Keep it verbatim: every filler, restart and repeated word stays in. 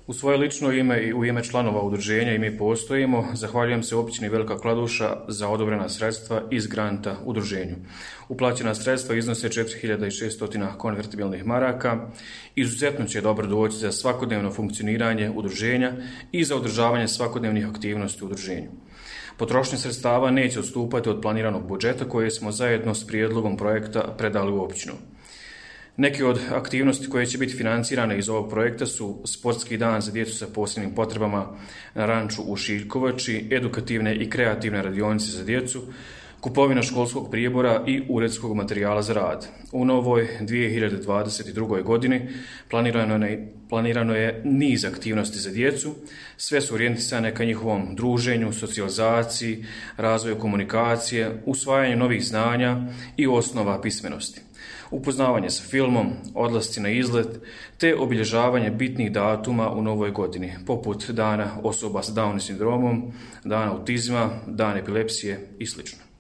U svoje lično ime i u ime članova udruženja i mi postojimo, zahvaljujem se općini Velika Kladuša za odobrena sredstva iz granta udruženju. Uplaćena sredstva iznose četiri hiljade šesto konvertibilnih maraka. Izuzetno će dobro doći za svakodnevno funkcioniranje udruženja i za održavanje svakodnevnih aktivnosti u udruženju. Potrošnja sredstava neće odstupati od planiranog budžeta koje smo zajedno s prijedlogom projekta predali u općinu. Neke od aktivnosti koje će biti financirane iz ovog projekta su sportski dan za djecu sa posebnim potrebama na ranču u Šiljkovači, edukativne i kreativne radionice za djecu, kupovina školskog prijebora i uredskog materijala za rad. U novoj dvije hiljade dvadeset druge. godini planirano je, planirano je niz aktivnosti za djecu, sve su orijentisane ka njihovom druženju, socijalizaciji, razvoju komunikacije, usvajanju novih znanja i osnova pismenosti. Upoznavanje sa filmom, odlasci na izlet, te obilježavanje bitnih datuma u novoj godini, poput dana osoba s Down sindromom, dana autizma, dan epilepsije i sl.